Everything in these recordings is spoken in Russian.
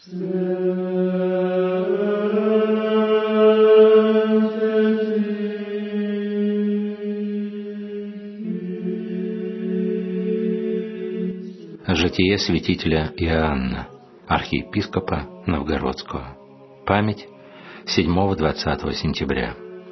Житие святителя Иоанна, архиепископа Новгородского. Память 7-20 сентября.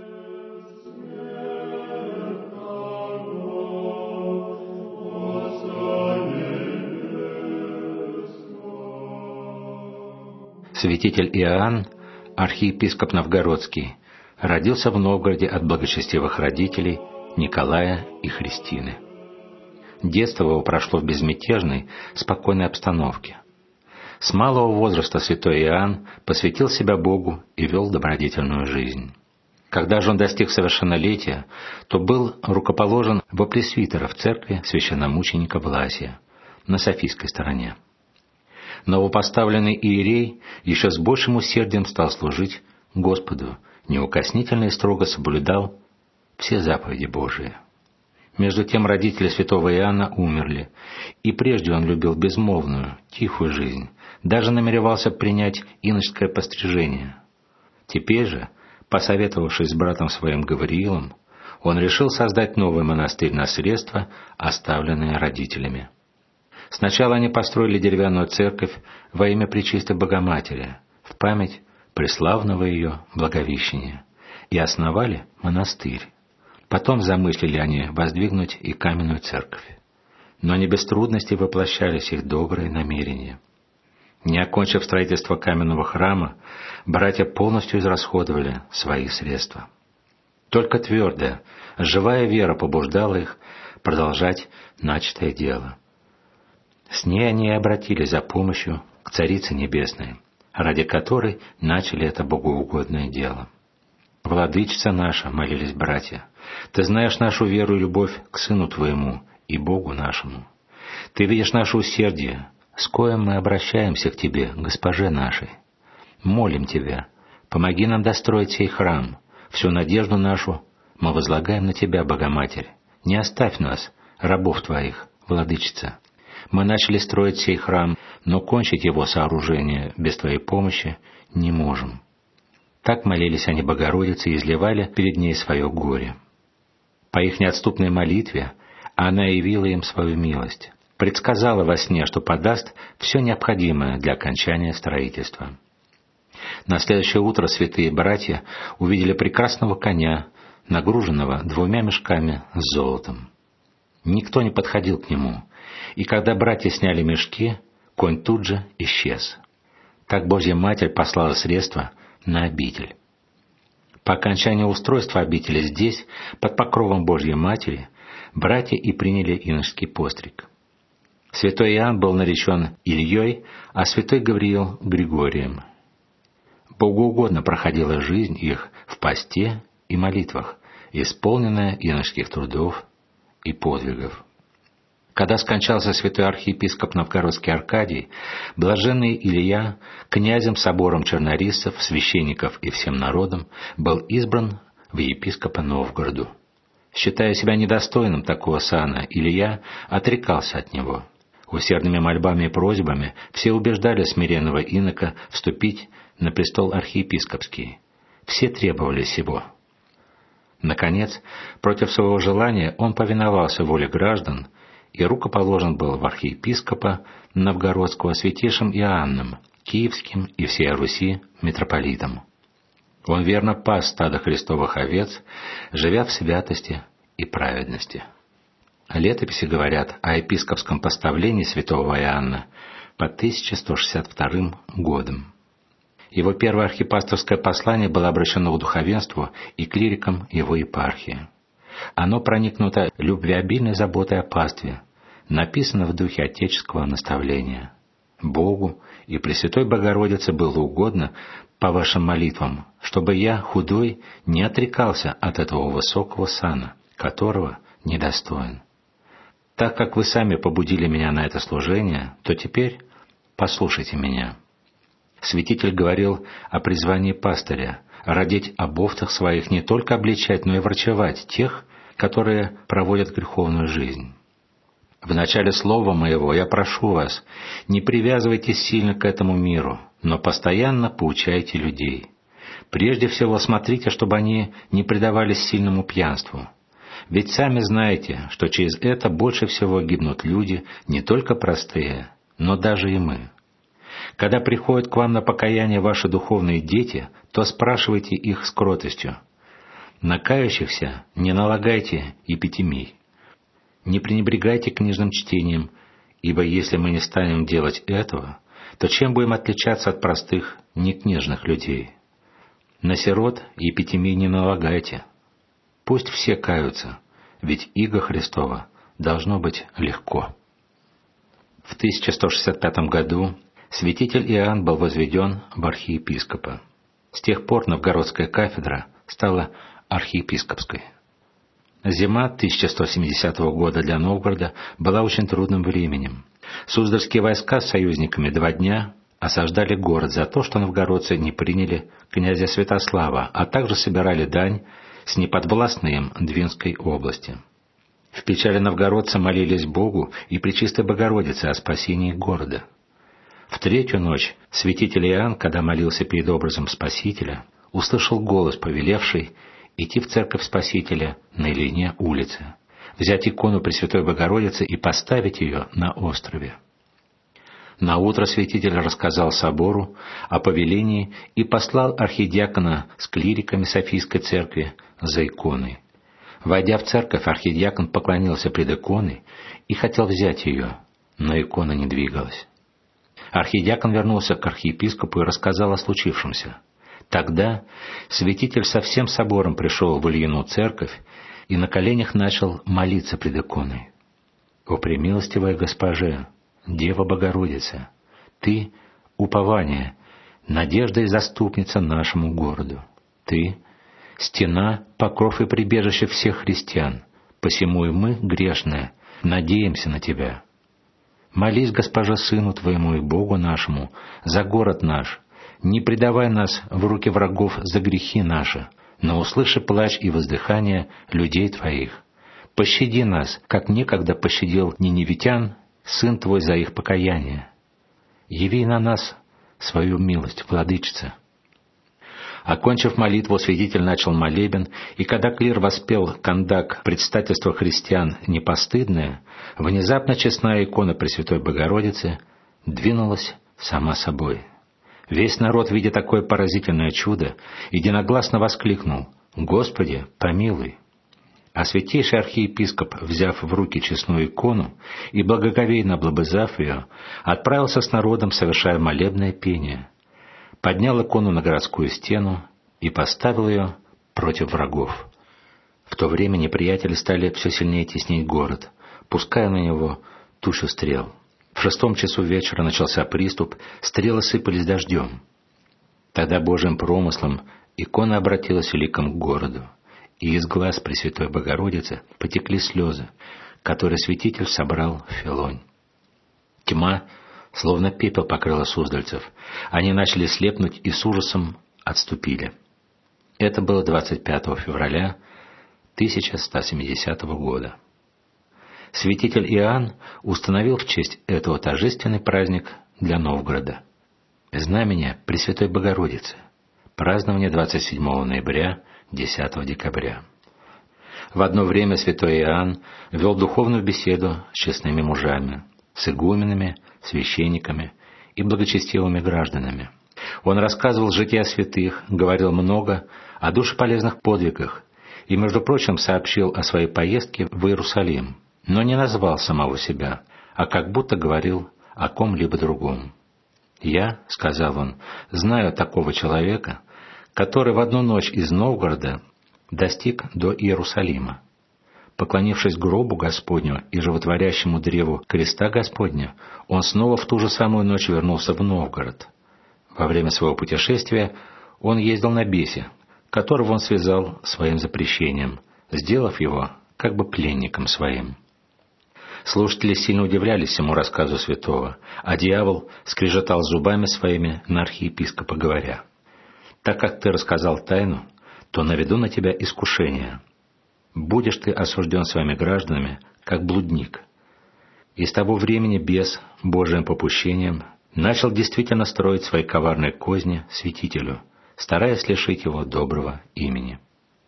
Святитель Иоанн, архиепископ Новгородский, родился в Новгороде от благочестивых родителей Николая и Христины. Детство его прошло в безмятежной, спокойной обстановке. С малого возраста святой Иоанн посвятил себя Богу и вел добродетельную жизнь. Когда же он достиг совершеннолетия, то был рукоположен во пресвитера в церкви священномученика Власия на Софийской стороне. Новопоставленный иерей еще с большим усердием стал служить Господу, неукоснительно и строго соблюдал все заповеди Божии. Между тем родители святого Иоанна умерли, и прежде он любил безмолвную, тихую жизнь, даже намеревался принять иноческое пострижение. Теперь же, посоветовавшись с братом своим Гавриилом, он решил создать новый монастырь на средства, оставленные родителями. Сначала они построили деревянную церковь во имя Пречистой Богоматери, в память преславного ее Благовещения, и основали монастырь. Потом замыслили они воздвигнуть и каменную церковь. Но не без трудностей воплощались их добрые намерения. Не окончив строительство каменного храма, братья полностью израсходовали свои средства. Только твердая, живая вера побуждала их продолжать начатое дело. С ней они и обратились за помощью к Царице Небесной, ради которой начали это богоугодное дело. «Владычица наша», — молились братья, — «Ты знаешь нашу веру и любовь к Сыну Твоему и Богу нашему. Ты видишь наше усердие, с коим мы обращаемся к Тебе, Госпоже нашей. Молим Тебя, помоги нам достроить сей храм, всю надежду нашу мы возлагаем на Тебя, Богоматерь. Не оставь нас, рабов Твоих, Владычица. Мы начали строить сей храм, но кончить его сооружение без Твоей помощи не можем». Так молились они Богородице и изливали перед ней свое горе. По их неотступной молитве она явила им свою милость, предсказала во сне, что подаст все необходимое для окончания строительства. На следующее утро святые братья увидели прекрасного коня, нагруженного 2 мешками с золотом. Никто не подходил к нему, и когда братья сняли мешки, конь тут же исчез. Так Божья Матерь послала средства на обитель. По окончании устройства обители здесь, под покровом Божьей Матери, братья и приняли иноческий постриг. Святой Иоанн был наречен Ильей, а святой Гавриил — Григорием. Богоугодно проходила жизнь их в посте и молитвах, исполненная иноческих трудов и подвигов. Когда скончался святой архиепископ Новгородский Аркадий, блаженный Илья, князем собором чернорисцев, священников и всем народом, был избран в епископа Новгороду. Считая себя недостойным такого сана, Илья отрекался от него. Усердными мольбами и просьбами все убеждали смиренного инока вступить на престол архиепископский. Все требовали сего. Наконец, против своего желания он повиновался воле граждан и рукоположен был в архиепископа Новгородского святейшим Иоанном, Киевским и всей Руси митрополитом. Он верно пас стадо Христовых овец, живя в святости и праведности. Летописи говорят о епископском поставлении святого Иоанна по 1162 годом. Его первое архипастырское послание было обращено к духовенству и клирикам его епархии. Оно проникнуто любвеобильной заботой о пастве, написано в духе отеческого наставления. Богу и Пресвятой Богородице было угодно по вашим молитвам, чтобы я, худой, не отрекался от этого высокого сана, которого недостоин. Так как вы сами побудили меня на это служение, то теперь послушайте меня. Святитель говорил о призвании пастыря, родить об овцах своих не только обличать, но и врачевать тех, которые проводят греховную жизнь. В начале слова моего я прошу вас, не привязывайтесь сильно к этому миру, но постоянно поучайте людей. Прежде всего смотрите, чтобы они не предавались сильному пьянству. Ведь сами знаете, что через это больше всего гибнут люди, не только простые, но даже и мы. Когда приходят к вам на покаяние ваши духовные дети, то спрашивайте их с кротостью. На кающихся не налагайте епитемий. Не пренебрегайте книжным чтением, ибо если мы не станем делать этого, то чем будем отличаться от простых, некнижных людей? На сирот епитемий не налагайте. Пусть все каются, ведь иго Христова должно быть легко. В 1165 году святитель Иоанн был возведен в архиепископа. С тех пор новгородская кафедра стала архиепископской. Зима 1170 года для Новгорода была очень трудным временем. Суздальские войска с союзниками 2 дня осаждали город за то, что новгородцы не приняли князя Святослава, а также собирали дань с неподвластной им Двинской области. В печали новгородцы молились Богу и Пречистой Богородице о спасении города. В 3-ю ночь святитель Иоанн, когда молился перед образом Спасителя, услышал голос, повелевший идти в церковь Спасителя на Ильине улице, взять икону Пресвятой Богородицы и поставить ее на острове. Наутро святитель рассказал собору о повелении и послал архидиакона с клириками Софийской церкви за иконой. Войдя в церковь, архидиакон поклонился пред иконой и хотел взять ее, но икона не двигалась. Архидиакон вернулся к архиепископу и рассказал о случившемся. Тогда святитель со всем собором пришел в Ильину церковь и на коленях начал молиться пред иконой. «О премилостивая Госпоже, Дева Богородица, Ты — упование, надежда и заступница нашему городу. Ты — стена, покров и прибежище всех христиан, посему и мы, грешные, надеемся на Тебя. Молись, Госпоже, Сыну Твоему и Богу нашему, за город наш, не предавай нас в руки врагов за грехи наши, но услыши плач и воздыхание людей Твоих. Пощади нас, как некогда пощадил ниневитян Сын Твой за их покаяние. Яви на нас свою милость, Владычица». Окончив молитву, святитель начал молебен, и когда клир воспел кандак «Предстательство христиан непостыдное», внезапно честная икона Пресвятой Богородицы двинулась сама собой. Весь народ, видя такое поразительное чудо, единогласно воскликнул: «Господи, помилуй!» А святейший архиепископ, взяв в руки честную икону и благоговейно облобызав ее, отправился с народом, совершая молебное пение. Поднял икону на городскую стену и поставил ее против врагов. В то время неприятели стали все сильнее теснить город, пуская на него тучу стрел. В 6 часу вечера начался приступ, стрелы сыпались дождем. Тогда Божьим промыслом икона обратилась ликом к городу, и из глаз Пресвятой Богородицы потекли слезы, которые святитель собрал в филонь. Тьма, словно пепел, покрыла суздальцев. Они начали слепнуть и с ужасом отступили. Это было 25 февраля 1170 года. Святитель Иоанн установил в честь этого торжественный праздник для Новгорода. Знамение Пресвятой Богородицы. Празднование 27 ноября, 10 декабря. В одно время святой Иоанн вел духовную беседу с честными мужами, с игуменами, священниками и благочестивыми гражданами. Он рассказывал жития святых, говорил много о душеполезных подвигах и, между прочим, сообщил о своей поездке в Иерусалим, но не назвал самого себя, а как будто говорил о ком-либо другом. «Я, — сказал он, — знаю такого человека, который в одну ночь из Новгорода достиг до Иерусалима. Поклонившись гробу Господню и животворящему древу креста Господня, он снова в ту же самую ночь вернулся в Новгород. Во время своего путешествия он ездил на бесе, которого он связал своим запрещением, сделав его как бы пленником своим». Слушатели сильно удивлялись всему рассказу святого, а дьявол скрежетал зубами своими на архиепископа, говоря: «Так как ты рассказал тайну, то наведу на тебя искушение. Будешь ты осужден своими гражданами, как блудник». И с того времени бес, Божиим попущением, начал действительно строить свои коварные козни святителю, стараясь лишить его доброго имени.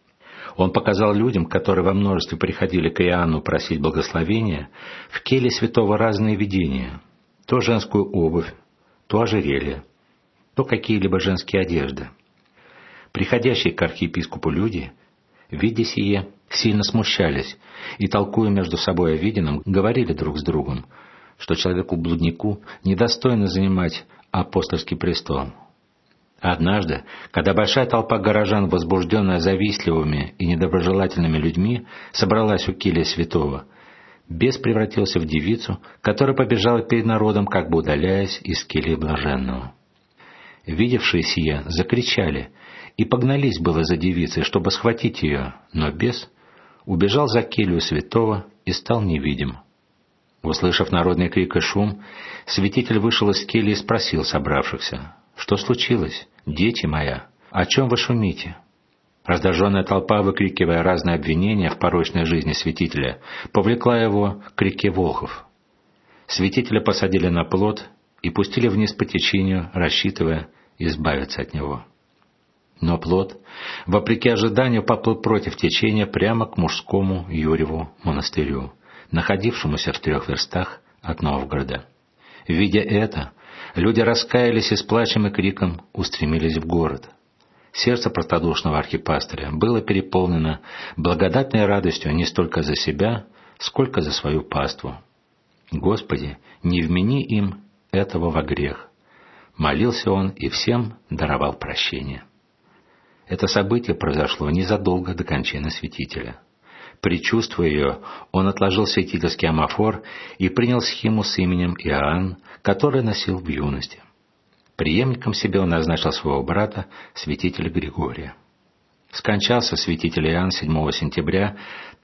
Он показал людям, которые во множестве приходили к Иоанну просить благословения, в келье святого разные видения: то женскую обувь, то ожерелье, то какие-либо женские одежды. Приходящие к архиепископу люди, видя сие, сильно смущались и, толкуя между собой о виденном, говорили друг с другом, что человеку-блуднику недостойно занимать апостольский престол. Однажды, когда большая толпа горожан, возбужденная завистливыми и недоброжелательными людьми, собралась у кельи святого, бес превратился в девицу, которая побежала перед народом, как бы удаляясь из кельи блаженного. Видевшие сие закричали и погнались было за девицей, чтобы схватить ее, но бес убежал за келью святого и стал невидим. Услышав народный крик и шум, святитель вышел из кельи и спросил собравшихся: «Что случилось, дети мои? О чем вы шумите?» Раздраженная толпа, выкрикивая разные обвинения в порочной жизни святителя, повлекла его к реке Волхов. Святителя посадили на плот и пустили вниз по течению, рассчитывая избавиться от него. Но плот, вопреки ожиданию, поплыл против течения прямо к мужскому Юрьеву монастырю, находившемуся в 3 верстах от Новгорода. Видя это, люди раскаялись и с плачем и криком устремились в город. Сердце простодушного архипастыря было переполнено благодатной радостью не столько за себя, сколько за свою паству. «Господи, не вмени им этого во грех», — молился он и всем даровал прощение. Это событие произошло незадолго до кончины святителя. Предчувствуя ее, он отложил святительский амафор и принял схиму с именем Иоанн, который носил в юности. Преемником себе он назначил своего брата, святителя Григория. Скончался святитель Иоанн 7 сентября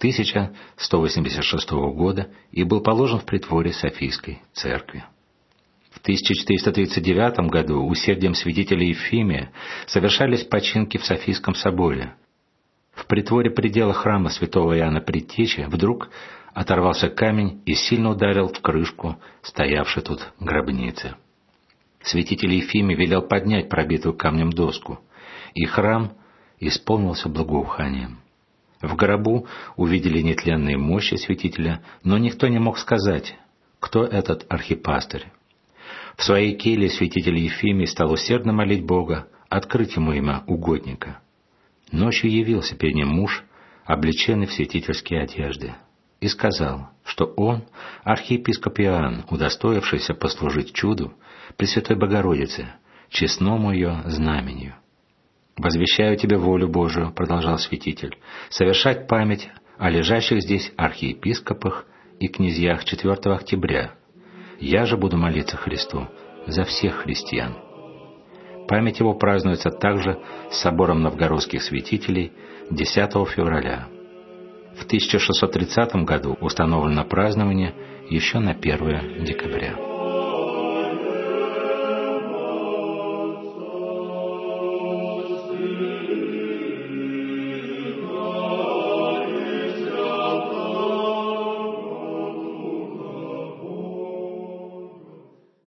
1186 года и был положен в притворе Софийской церкви. В 1439 году усердием святителя Ефимия совершались починки в Софийском соборе. В притворе предела храма святого Иоанна Предтечи вдруг оторвался камень и сильно ударил в крышку стоявшей тут гробницы. Святитель Ефимий велел поднять пробитую камнем доску, и храм исполнился благоуханием. В гробу увидели нетленные мощи святителя, но никто не мог сказать, кто этот архипастырь. В своей келье святитель Ефимий стал усердно молить Бога открыть ему имя угодника. Ночью явился перед ним муж, облеченный в святительские одежды, и сказал, что он архиепископ Иоанн, удостоившийся послужить чуду Пресвятой Богородице, честному ее знаменью. «Возвещаю тебе волю Божию», — продолжал святитель, «совершать память о лежащих здесь архиепископах и князьях 4 октября. Я же буду молиться Христу за всех христиан». Память его празднуется также с собором новгородских святителей 10 февраля. В 1630 году установлено празднование еще на 1 декабря.